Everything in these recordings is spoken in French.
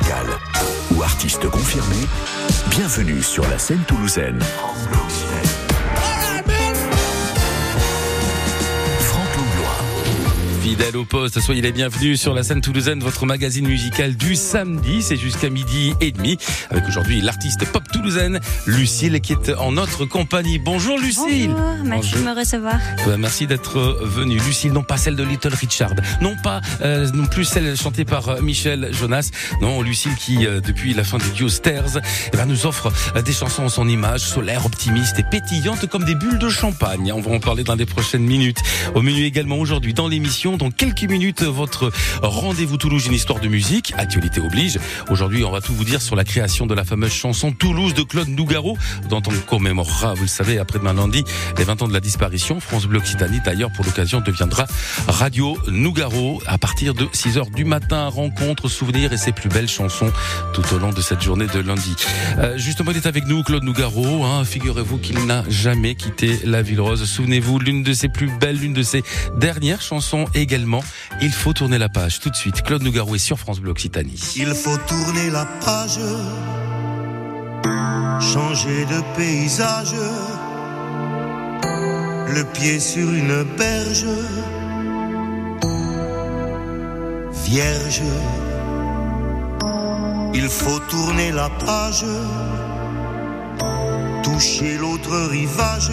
musicale ou artiste confirmé, bienvenue sur la scène toulousaine. Fidèle au poste, soyez les bienvenus sur la scène toulousaine, votre magazine musical du samedi, c'est jusqu'à 12h30, avec aujourd'hui l'artiste pop toulousaine, Lucille, qui est en notre compagnie. Bonjour Lucille. Bonjour, merci de me recevoir. Merci d'être venue. Lucille, non pas celle de Little Richard, non pas non plus celle chantée par Michel Jonas, non, Lucille qui, depuis la fin du duo Stairs, nous offre des chansons en son image, solaires, optimistes et pétillantes comme des bulles de champagne. On va en parler dans les prochaines minutes. Au menu également aujourd'hui dans l'émission, dans quelques minutes, votre rendez-vous Toulouse, une histoire de musique, actualité oblige. Aujourd'hui, on va tout vous dire sur la création de la fameuse chanson Toulouse de Claude Nougaro, dont on commémorera, vous le savez, après-demain lundi, les 20 ans de la disparition. France Bleu Occitanie, d'ailleurs, pour l'occasion, deviendra Radio Nougaro à partir de 6h du matin. Rencontre, souvenirs et ses plus belles chansons tout au long de cette journée de lundi. Justement, il est avec nous, Claude Nougaro. Figurez-vous qu'il n'a jamais quitté la Ville Rose. Souvenez-vous, l'une de ses plus belles, l'une de ses dernières chansons également. Il faut tourner la page tout de suite. Claude Nougaro est sur France Bleu Occitanie. Il faut tourner la page, changer de paysage, le pied sur une berge, vierge. Il faut tourner la page, toucher l'autre rivage,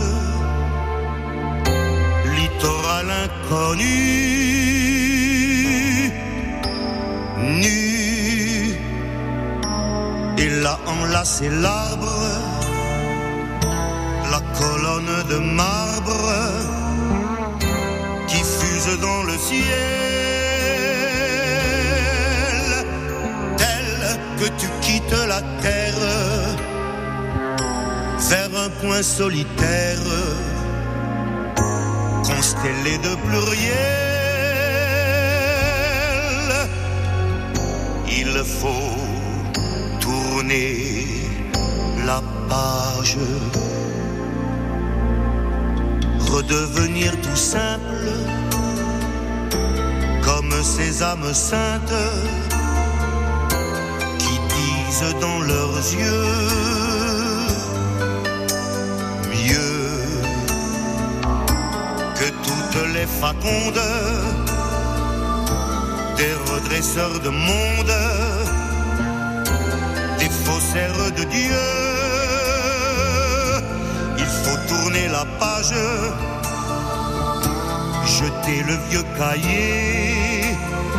littoral inconnu, nu, et là enlacer l'arbre, la colonne de marbre qui fuse dans le ciel, tel que tu quittes la terre vers un point solitaire, constellé de pluriel. Il faut tourner la page, redevenir tout simple comme ces âmes saintes qui disent dans leurs yeux mieux que toutes les facondes des redresseurs de monde, des faussaires de Dieu. Il faut tourner la page, jeter le vieux cahier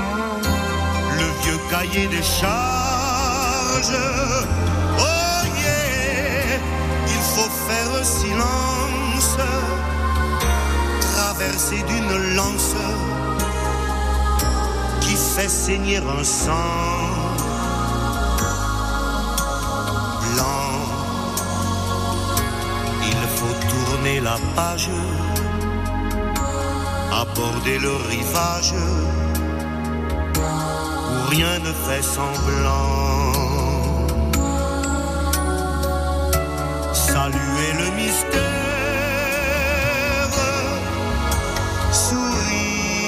des charges. Oh yeah, il faut faire silence, traverser d'une lance qui fait saigner un sang blanc. Il faut tourner la page, aborder le rivage où rien ne fait semblant, saluer le mystère, sourire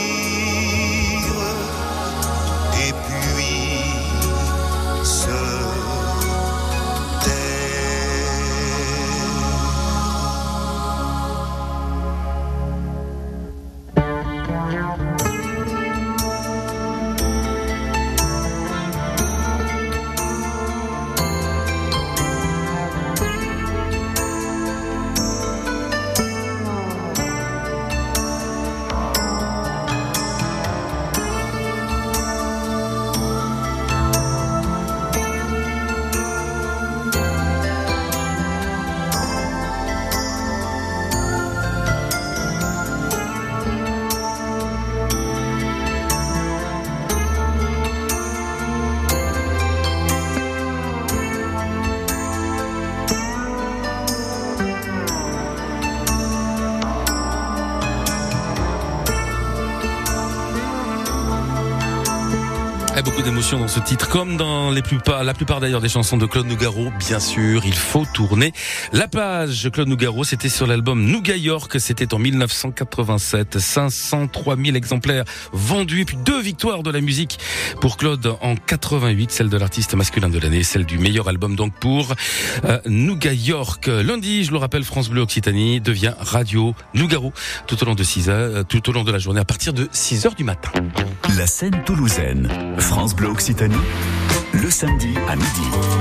et puis se d'émotion dans ce titre, comme dans la plupart d'ailleurs des chansons de Claude Nougaro. Bien sûr, il faut tourner la page. Claude Nougaro, c'était sur l'album Nouga York, c'était en 1987. 503 000 exemplaires vendus, et puis 2 victoires de la musique pour Claude en 88, celle de l'artiste masculin de l'année, celle du meilleur album donc pour Nouga York. Lundi, je le rappelle, France Bleu Occitanie devient Radio Nougaro tout au long de 6 heures, tout au long de la journée à partir de 6h du matin. La scène toulousaine, France Bleu Occitanie, le samedi à midi.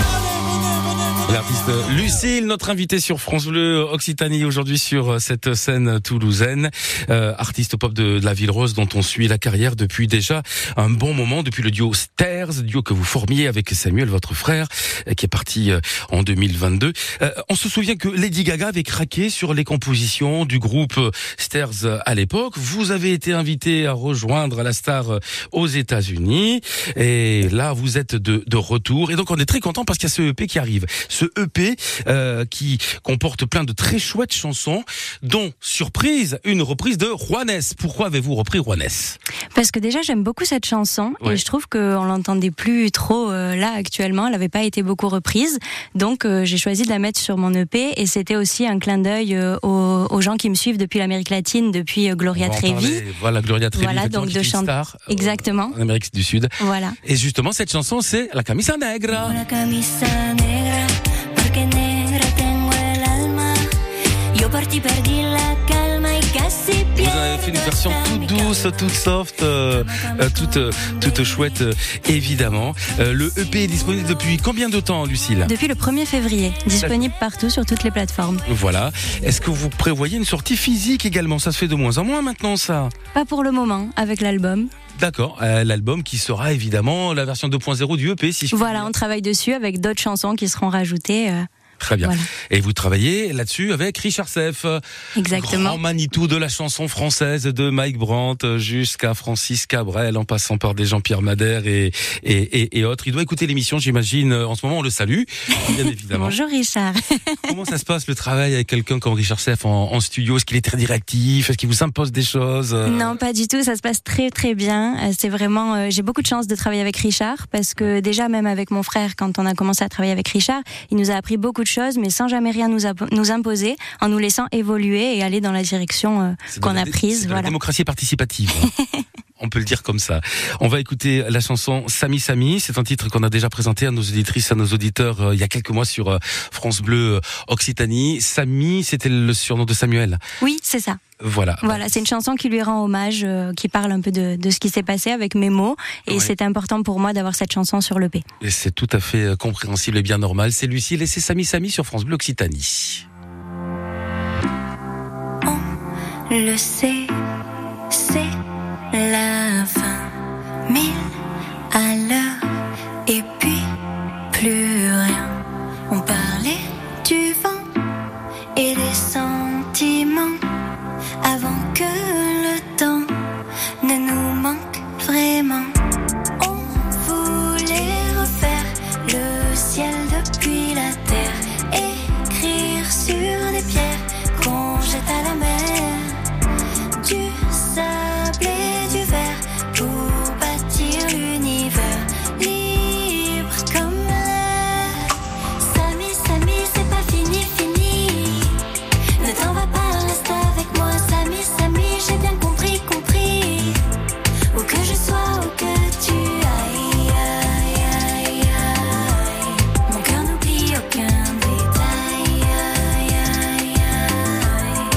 L'artiste Lucille, notre invitée sur France Bleu Occitanie aujourd'hui sur cette scène toulousaine, artiste pop de la Ville Rose dont on suit la carrière depuis déjà un bon moment, depuis le duo Stairs, duo que vous formiez avec Samuel, votre frère, qui est parti en 2022. On se souvient que Lady Gaga avait craqué sur les compositions du groupe Stairs à l'époque. Vous avez été invité à rejoindre la star aux États-Unis et là vous êtes de retour, et donc on est très content parce qu'il y a ce EP qui arrive. Ce EP qui comporte plein de très chouettes chansons, dont, surprise, une reprise de Juanes. Pourquoi avez-vous repris Juanes ? Parce que déjà j'aime beaucoup cette chanson, ouais. Et je trouve qu'on l'entendait plus trop là actuellement, elle n'avait pas été beaucoup reprise, donc j'ai choisi de la mettre sur mon EP, et c'était aussi un clin d'œil aux gens qui me suivent depuis l'Amérique latine, depuis Gloria Trevi. Voilà, Gloria Trevi, voilà, donc de star exactement. En Amérique du Sud. Voilà. Et justement cette chanson c'est La Camisa Negra. La camisa negra, porque negra tengo el alma. Yo por ti perdí la calma y casi pierdo. Vous avez fait une version toute douce, toute soft, toute chouette, évidemment. Le EP est disponible depuis combien de temps, Lucille ? Depuis le 1er février, disponible partout sur toutes les plateformes. Voilà. Est-ce que vous prévoyez une sortie physique également ? Ça se fait de moins en moins maintenant, ça ? Pas pour le moment, avec l'album. D'accord, l'album qui sera évidemment la version 2.0 du EP, si je puis Voilà, dire. on travaille dessus avec d'autres chansons qui seront rajoutées. Très bien. Voilà. Et vous travaillez là-dessus avec Richard Seff. Exactement. Grand Manitou de la chanson française, de Mike Brandt jusqu'à Francis Cabrel, en passant par des Jean-Pierre Madère et autres. Il doit écouter l'émission, j'imagine. En ce moment, on le salue, bien évidemment. Bonjour Richard. Comment ça se passe le travail avec quelqu'un comme Richard Seff en studio ? Est-ce qu'il est très directif ? Est-ce qu'il vous impose des choses ? Non, pas du tout. Ça se passe très très bien. C'est vraiment, j'ai beaucoup de chance de travailler avec Richard, parce que déjà même avec mon frère, quand on a commencé à travailler avec Richard, il nous a appris beaucoup de choses, mais sans jamais rien nous imposer, en nous laissant évoluer et aller dans la direction qu'on a prise. C'est voilà. la démocratie participative. On peut le dire comme ça. On va écouter la chanson Sami Sami. C'est un titre qu'on a déjà présenté à nos auditrices, à nos auditeurs il y a quelques mois sur France Bleu Occitanie. Sami, c'était le surnom de Samuel. Oui, c'est ça. Voilà. Voilà, c'est une chanson qui lui rend hommage, qui parle un peu de ce qui s'est passé avec mes mots, et ouais. c'est important pour moi d'avoir cette chanson sur l'EP. Et c'est tout à fait compréhensible et bien normal. C'est Lucille et c'est Sami Sami sur France Bleu Occitanie. On le sait, c'est la fin. 1000 à l'heure et puis plus rien. On parlait du vent et des sentiments avant que le temps ne nous manque vraiment. On voulait refaire le ciel depuis la terre, écrire sur des pierres qu'on jette à la mer, du sable et du verre pour bâtir l'univers libre comme l'air. Sami, Sami, c'est pas fini, fini. Ne t'en va pas, reste avec moi. Sami, Sami, j'ai bien compris, compris. Où que je sois, où que tu ailles, aïe, aïe, aïe. Mon cœur n'oublie aucun détail, aïe, aïe, aïe.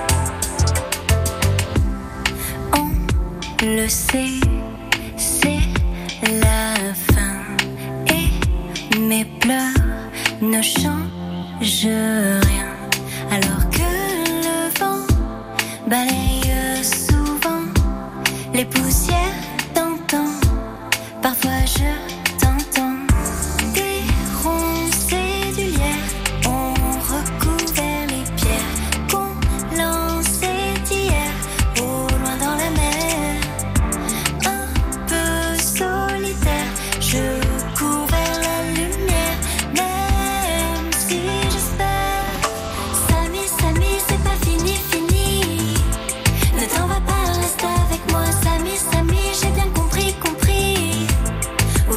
On le sait, c'est la fin. Et mes pleurs ne changent rien. Alors que le vent balaye souvent les poussières d'antan. Parfois je t'entends. Des ronces et du lierre ont recouvert les pierres qu'on lançait hier au loin dans la mer. Un peu solitaire, je cours vers la lumière, même si j'espère. Sami, Sami, c'est pas fini, fini. Ne t'en va pas, reste avec moi. Sami, Sami, j'ai bien compris, compris. Où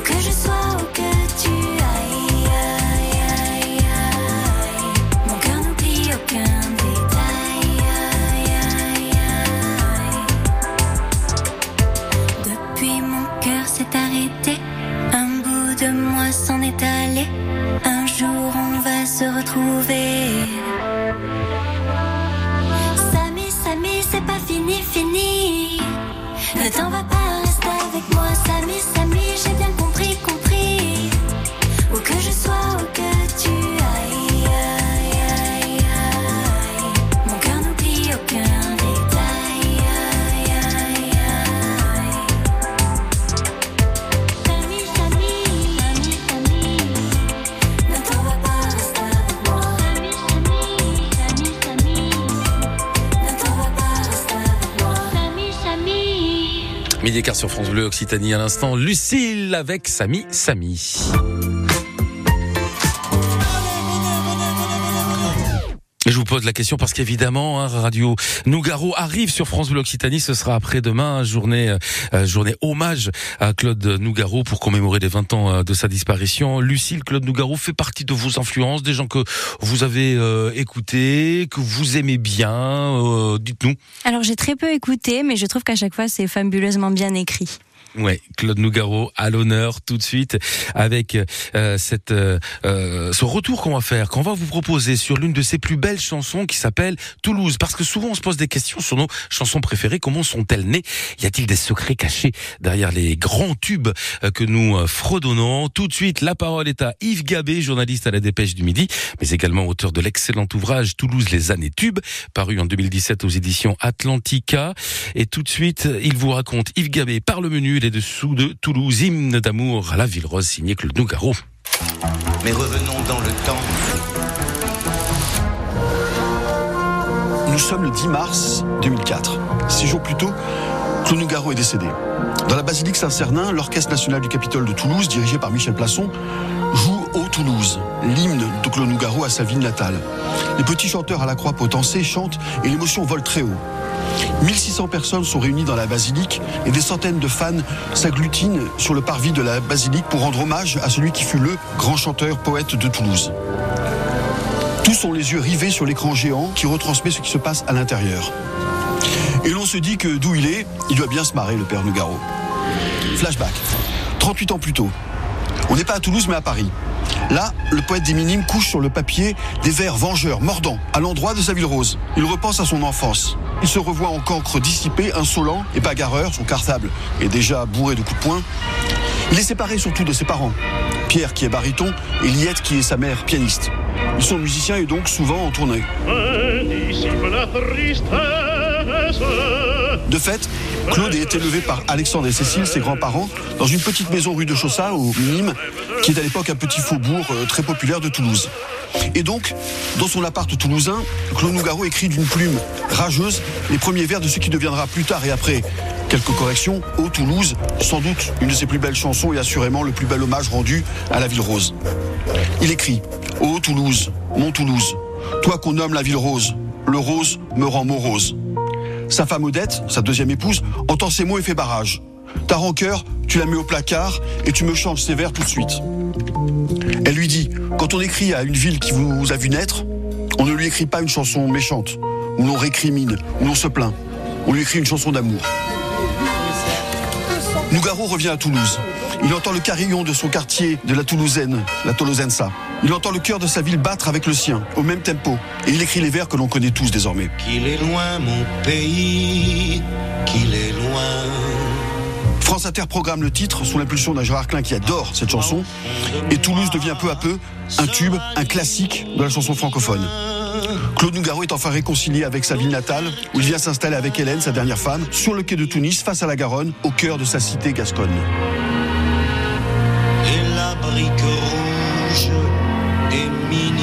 s'en est allé. Un jour on va se retrouver. Samy, c'est pas fini. Ne t'en va pas, reste avec moi. Samy, j'ai bien compris. Où que je sois, où que tu ailles. Mon cœur n'oublie aucun détail. Samy, ne t'en va pas, reste avec moi. Samy, ne t'en va pas, reste avec moi. Samy. Midi et quart sur France Bleu Occitanie à l'instant. Lucille avec Samy. Je vous pose la question parce qu'évidemment, Radio Nougaro arrive sur France Bleu Occitanie. Ce sera après-demain, journée hommage à Claude Nougaro pour commémorer les 20 ans de sa disparition. Lucille, Claude Nougaro fait partie de vos influences, des gens que vous avez écoutés, que vous aimez bien. Dites-nous. Alors j'ai très peu écouté, mais je trouve qu'à chaque fois c'est fabuleusement bien écrit. Ouais, Claude Nougaro à l'honneur tout de suite avec ce retour qu'on va vous proposer sur l'une de ses plus belles chansons qui s'appelle Toulouse. Parce que souvent on se pose des questions sur nos chansons préférées. Comment sont-elles nées? Y a-t-il des secrets cachés derrière les grands tubes que nous fredonnons? Tout de suite, la parole est à Yves Gabé, journaliste à la Dépêche du Midi, mais également auteur de l'excellent ouvrage Toulouse, les années tubes, paru en 2017 aux éditions Atlantica. Et tout de suite, il vous raconte, Yves Gabé, par le menu, les dessous de Toulouse, hymne d'amour à la ville rose, signé Claude Nougaro. Mais revenons dans le temps. Nous sommes le 10 mars 2004. 6 jours plus tôt, Claude Nougaro est décédé. Dans la basilique Saint-Cernin, l'Orchestre national du Capitole de Toulouse, dirigé par Michel Plasson, joue Ô Toulouse, l'hymne de Claude Nougaro à sa ville natale. Les petits chanteurs à la croix potensée chantent et l'émotion vole très haut. 1600 personnes sont réunies dans la basilique et des centaines de fans s'agglutinent sur le parvis de la basilique pour rendre hommage à celui qui fut le grand chanteur, poète de Toulouse. Tous ont les yeux rivés sur l'écran géant qui retransmet ce qui se passe à l'intérieur. Et l'on se dit que d'où il doit bien se marrer, le père Nougaro. Flashback, 38 ans plus tôt. On n'est pas à Toulouse mais à Paris. Là, le poète des Minimes couche sur le papier des vers vengeurs, mordants, à l'endroit de sa ville rose. Il repense à son enfance. Il se revoit en cancre dissipé, insolent et bagarreur, son cartable est déjà bourré de coups de poing. Il est séparé surtout de ses parents. Pierre qui est baryton et Liette qui est sa mère pianiste. Ils sont musiciens et donc souvent en tournée. De fait, Claude est élevé par Alexandre et Cécile, ses grands-parents, dans une petite maison rue de Chaussat, au Nîmes, qui est à l'époque un petit faubourg très populaire de Toulouse. Et donc, dans son appart toulousain, Claude Nougaro écrit d'une plume rageuse les premiers vers de ce qui deviendra plus tard et après quelques corrections, Ô Toulouse, sans doute une de ses plus belles chansons et assurément le plus bel hommage rendu à la ville rose. Il écrit « Ô Toulouse, mon Toulouse, toi qu'on nomme la ville rose, le rose me rend morose. » Sa femme Odette, sa deuxième épouse, entend ces mots et fait barrage. Ta rancœur, tu la mets au placard et tu me changes ces vers tout de suite. Elle lui dit, quand on écrit à une ville qui vous a vu naître, on ne lui écrit pas une chanson méchante, où l'on récrimine, où l'on se plaint. On lui écrit une chanson d'amour. Nougaro revient à Toulouse. Il entend le carillon de son quartier de la Toulousaine, la Tolosensa. Il entend le cœur de sa ville battre avec le sien, au même tempo. Et il écrit les vers que l'on connaît tous désormais. Qu'il est loin mon pays, qu'il est loin. France Inter programme le titre sous l'impulsion d'un Gérard Klein qui adore cette chanson. Et Toulouse devient peu à peu un tube, un classique de la chanson francophone. Claude Nougaro est enfin réconcilié avec sa ville natale, où il vient s'installer avec Hélène, sa dernière femme, sur le quai de Tunis, face à la Garonne, au cœur de sa cité gasconne. Et la brique rouge des minimes,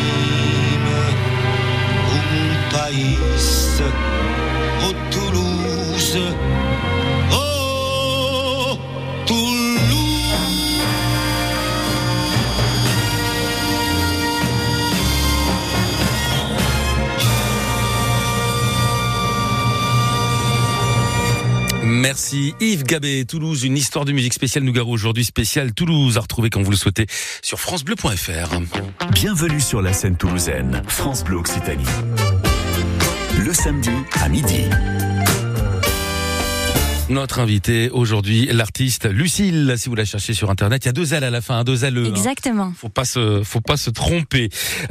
où mon pays, ô Toulouse, ô Toulouse. Merci Yves Gabé, Toulouse, une histoire de musique spéciale Nougaro aujourd'hui, spéciale Toulouse, à retrouver quand vous le souhaitez sur francebleu.fr. Bienvenue sur la scène toulousaine, France Bleu Occitanie. Le samedi à midi. Notre invité aujourd'hui, l'artiste Lucille. Si vous la cherchez sur Internet, il y a 2 L à la fin, 2 L. Exactement. Faut pas se tromper.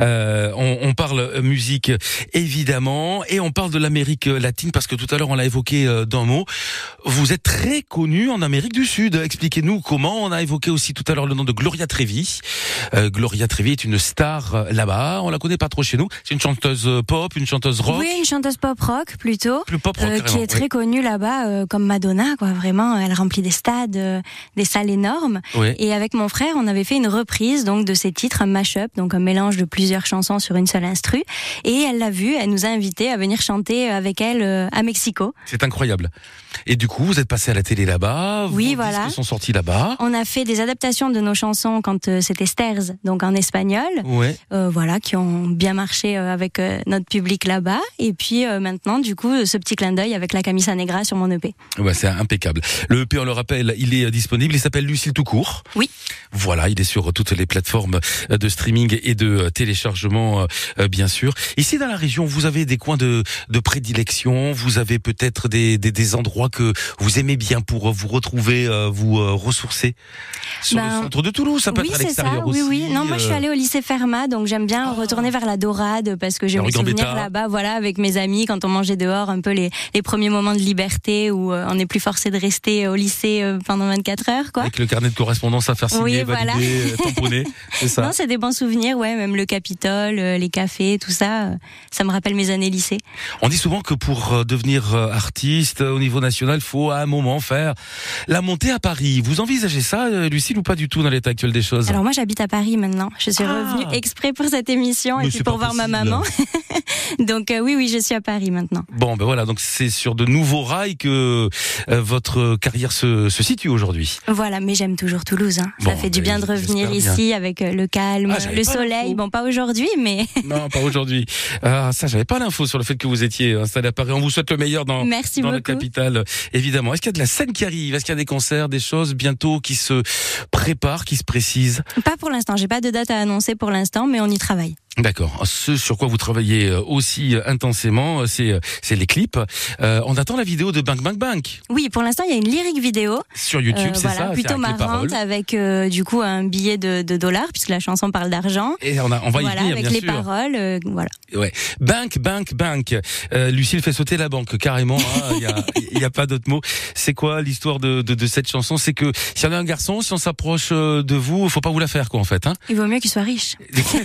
On parle musique évidemment, et on parle de l'Amérique latine parce que tout à l'heure on l'a évoqué d'un mot. Vous êtes très connu en Amérique du Sud. Expliquez-nous comment. On a évoqué aussi tout à l'heure le nom de Gloria Trevi. Gloria Trevi est une star là-bas. On la connaît pas trop chez nous. C'est une chanteuse pop, une chanteuse rock. Oui, une chanteuse pop rock plutôt. Plus pop rock, qui est très connue là-bas, comme Madonna, quoi. Vraiment, elle remplit des stades, des salles énormes. Oui. Et avec mon frère, on avait fait une reprise donc de ses titres, un mash-up, donc un mélange de plusieurs chansons sur une seule instru. Et elle l'a vu, elle nous a invités à venir chanter avec elle à Mexico. C'est incroyable. Et du coup, vous êtes passé à la télé là-bas. Oui, vos voilà. disques sont sortis là-bas. On a fait des adaptations de nos chansons quand c'était Stairs, donc en espagnol. Ouais. Voilà, qui ont bien marché avec notre public là-bas. Et puis maintenant, du coup, ce petit clin d'œil avec la Camisa Negra sur mon EP. Ouais, c'est impeccable. Le EP, on le rappelle, il est disponible. Il s'appelle Lucille tout court. Oui. Voilà, il est sur toutes les plateformes de streaming et de téléchargement, bien sûr. Ici, dans la région, vous avez des coins de prédilection. Vous avez peut-être des endroits que vous aimez bien pour vous retrouver, vous ressourcer. Sur le centre de Toulouse, ça peut être à l'extérieur aussi. Oui. Non, moi, je suis allée au lycée Fermat, donc j'aime bien retourner vers la Dorade parce que j'ai mes souvenirs là-bas, voilà, avec mes amis, quand on mangeait dehors, un peu les premiers moments de liberté où on n'est plus forcé de rester au lycée pendant 24 heures, quoi. Avec le carnet de correspondance à faire signer, valider, tamponner, c'est ça. Non, c'est des bons souvenirs, ouais, même le Capitole, les cafés, tout ça, ça me rappelle mes années lycée. On dit souvent que pour devenir artiste au niveau national, il faut à un moment faire la montée à Paris. Vous envisagez ça, Lucille, ou pas du tout dans l'état actuel des choses? Alors moi, j'habite à Paris maintenant. Je suis revenue exprès pour cette émission et puis pour voir ma maman. Donc oui, je suis à Paris maintenant. Bon, ben voilà, donc c'est sur de nouveaux rails que votre carrière se situe aujourd'hui. Voilà, mais j'aime toujours Toulouse. Hein. Ça fait du bien de revenir ici avec le calme, le soleil. Bon, pas aujourd'hui, mais... Non, pas aujourd'hui. Ça, j'avais pas l'info sur le fait que vous étiez installé à Paris. On vous souhaite le meilleur dans la capitale, évidemment. Est-ce qu'il y a de la scène qui arrive? Est-ce qu'il y a des concerts, des choses bientôt qui se préparent, qui se précisent? Pas pour l'instant. J'ai pas de date à annoncer pour l'instant, mais on y travaille. D'accord. Ce sur quoi vous travaillez aussi intensément, c'est les clips. On attend la vidéo de Bank Bank Bank. Oui, pour l'instant, il y a une lyrique vidéo. Sur YouTube, c'est ça? Plutôt marrante, avec du coup un billet de $, puisque la chanson parle d'argent. Et on va y venir, avec bien les sûr. Paroles, voilà. Ouais. Bank Bank Bank. Lucille fait sauter la banque, carrément. Il y a pas d'autre mot. C'est quoi l'histoire de cette chanson? C'est que si on a un garçon, si on s'approche de vous, faut pas vous la faire, quoi, en fait, hein. Il vaut mieux qu'il soit riche.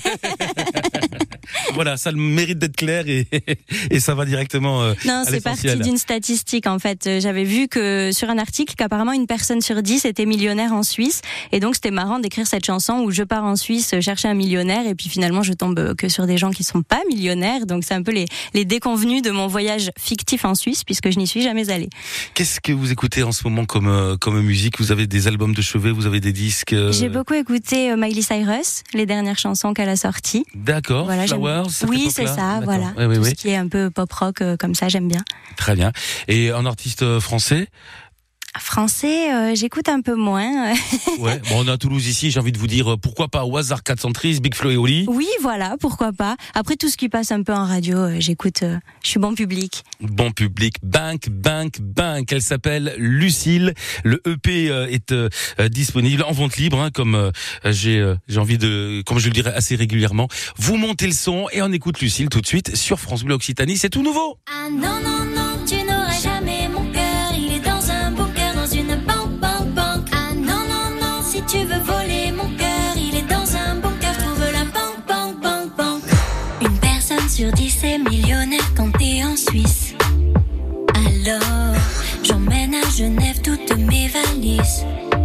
Voilà, ça a le mérite d'être clair et ça va directement non, c'est parti d'une statistique en fait. J'avais vu que sur un article qu'apparemment une personne sur 10 était millionnaire en Suisse et donc c'était marrant d'écrire cette chanson où je pars en Suisse chercher un millionnaire et puis finalement je tombe que sur des gens qui sont pas millionnaires, donc c'est un peu les déconvenus de mon voyage fictif en Suisse puisque je n'y suis jamais allée. Qu'est-ce que vous écoutez en ce moment comme musique? Vous avez des albums de chevet, vous avez des disques? J'ai beaucoup écouté Miley Cyrus, les dernières chansons qu'elle a sorties. D'accord. Voilà, oui, c'est ça, voilà. Oui, tout ce qui est un peu pop rock comme ça, j'aime bien. Très bien. Et un artiste français? Français, j'écoute un peu moins. Ouais. Bon, on est à Toulouse ici, j'ai envie de vous dire, pourquoi pas au hasard 430, Big Flo et Oli? Oui, voilà, pourquoi pas. Après, tout ce qui passe un peu en radio, j'écoute, je suis bon public. Bon public, Bank Bank Bank. Elle s'appelle Lucille. Le EP est disponible en vente libre, hein, comme j'ai envie de, comme je le dirais assez régulièrement. Vous montez le son et on écoute Lucille tout de suite sur France Bleu Occitanie. C'est tout nouveau. Ah non, non, non, tu n'auras jamais mon cœur. Il est dans un bunker, dans une banque, banque, banque. Ah non, non, non, si tu veux voler mon cœur, il est dans un bunker, trouve la banque, banque, banque, banque. Une personne sur 10 est millionnaire quand t'es en Suisse. Alors, j'emmène à Genève toutes mes valises.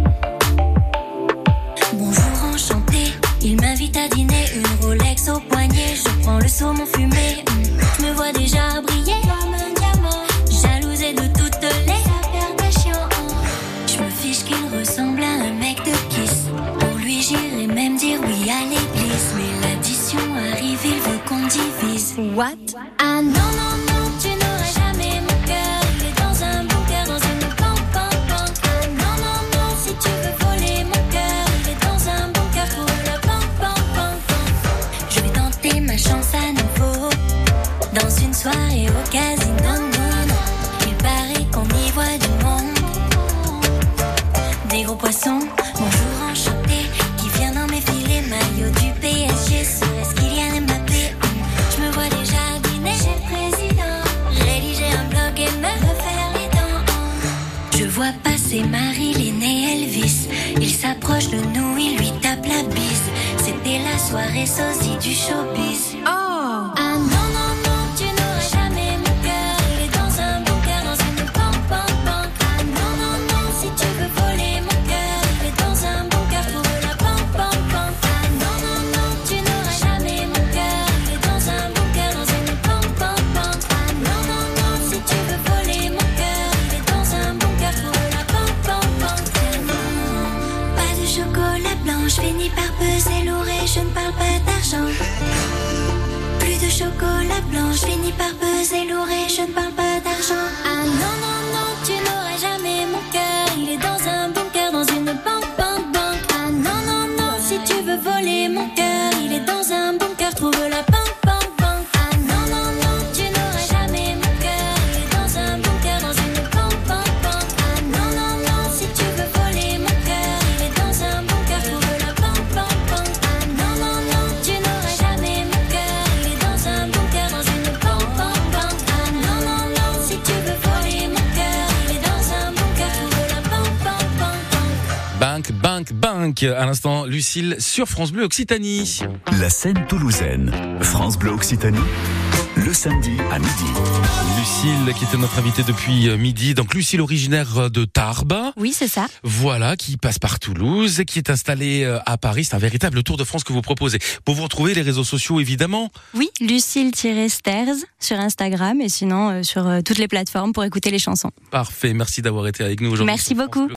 Bonjour, enchanté, il m'invite à dîner, une Rolex au poignet. Je prends le saumon fumé, je me vois déjà briller comme un diamant. Jalousée de toutes les Kardashians. Je me fiche qu'il ressemble à un mec de Kiss. Pour lui j'irai même dire oui à l'église. Mais l'addition arrive, il veut qu'on divise. What? Ah non, non, non, tu n'auras jamais mon cœur. Il est dans un bunker, dans une banque, banque, banque. Ah non, non, non, si tu veux voler mon cœur, il est dans un bunker, trouve la banque, banque, banque, banque. Je vais tenter ma chance à nouveau dans une soirée au casino, non, non. Il paraît qu'on y voit du monde. soirée sosie du showbiz. Oh. Ah non, non, non, tu n'auras jamais mon cœur. Il est dans un bunker, dans une banque, banque, banque. Ah non, non, non, si tu veux voler mon cœur, il est dans un bunker, trouve la banque, banque, banque. Ah non, non, non, tu n'auras jamais mon cœur. Il est dans un bunker, dans une banque, banque, banque. Ah non, non, non, si tu veux voler mon cœur, il est dans un bunker, trouve la banque, banque, banque. Ah non, pas de chocolat blanc, je finis par peser lourd et je ne parle pas d'argent. Plus de chocolat blanc, je finis par peser lourd et je ne parle pas d'argent. Ah non, non, non, tu n'auras jamais mon cœur. Il est dans un bunker, dans une banque, banque, banque. Ah non, non, non, si tu veux voler mon cœur, il est dans un bunker, trouve la banque, banque, banque. Ah non, non, non, tu n'auras jamais mon cœur. Il est dans un bunker, dans une banque, banque, banque. Ah non, non, non, si tu veux voler mon cœur, il est dans un bunker, trouve la banque, banque, banque. Ah non, non, non, tu n'auras jamais mon cœur. Il est dans un bunker, dans une banque, banque, banque. Ah non, non, non, si tu veux voler mon cœur, il est dans un bunker, trouve la banque, banque, banque, banque. Bank, bank, bank. À l'instant, Lucille sur France Bleu Occitanie. La scène toulousaine. France Bleu Occitanie. Le samedi à midi. Lucille qui était notre invitée depuis midi. Donc Lucille originaire de Tarbes. Oui, c'est ça. Voilà, qui passe par Toulouse, qui est installée à Paris. C'est un véritable tour de France que vous proposez. Pour vous retrouver, les réseaux sociaux évidemment. Oui, Lucille-Sters sur Instagram et sinon sur toutes les plateformes pour écouter les chansons. Parfait, merci d'avoir été avec nous aujourd'hui. Merci sur France beaucoup. Bleu.